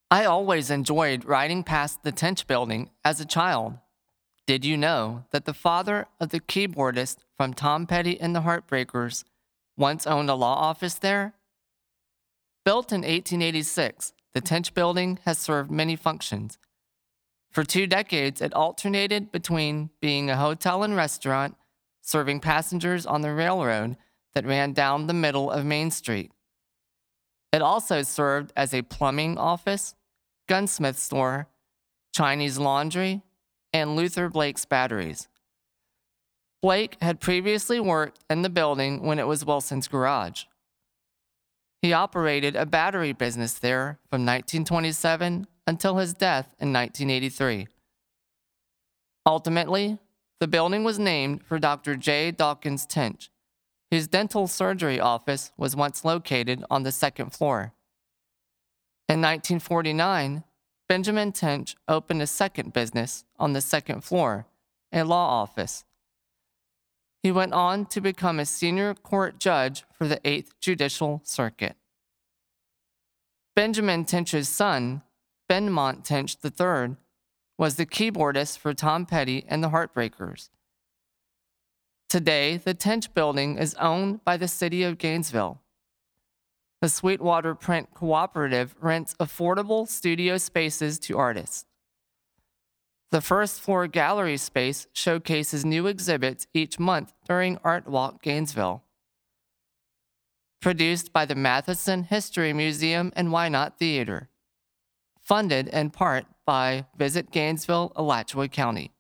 I always enjoyed riding past the Tench Building as a child. Did you know that the father of the keyboardist from Tom Petty and the Heartbreakers once owned a law office there? Built in 1886, the Tench Building has served many functions. For 2 decades, it alternated between being a hotel and restaurant, serving passengers on the railroad that ran down the middle of Main Street. It also served as a plumbing office, gunsmith store, Chinese laundry, and Luther Blake's batteries. Blake had previously worked in the building when it was Wilson's garage. He operated a battery business there from 1927 until his death in 1983. Ultimately, the building was named for Dr. J. Dawkins Tench, whose dental surgery office was once located on the second floor. In 1949, Benjamin Tench opened a second business on the second floor, a law office. He went on to become a senior court judge for the 8th Judicial Circuit. Benjamin Tench's son, Benmont Tench III, was the keyboardist for Tom Petty and the Heartbreakers. Today, the Tench Building is owned by the city of Gainesville. The Sweetwater Print Cooperative rents affordable studio spaces to artists. The first floor gallery space showcases new exhibits each month during Art Walk Gainesville. Produced by the Matheson History Museum and Why Not Theater. Funded in part by Visit Gainesville, Alachua County.